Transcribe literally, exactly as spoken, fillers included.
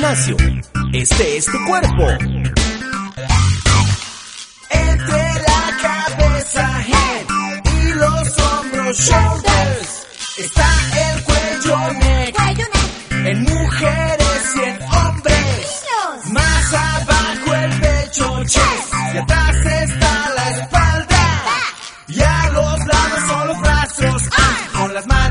gimnasio. Este es tu cuerpo. Entre la cabeza, head, y los hombros, shoulders, está el cuello, neck, en mujeres y en hombres. Más abajo el pecho, chest, y atrás está la espalda. Y a los lados son los brazos, con las manos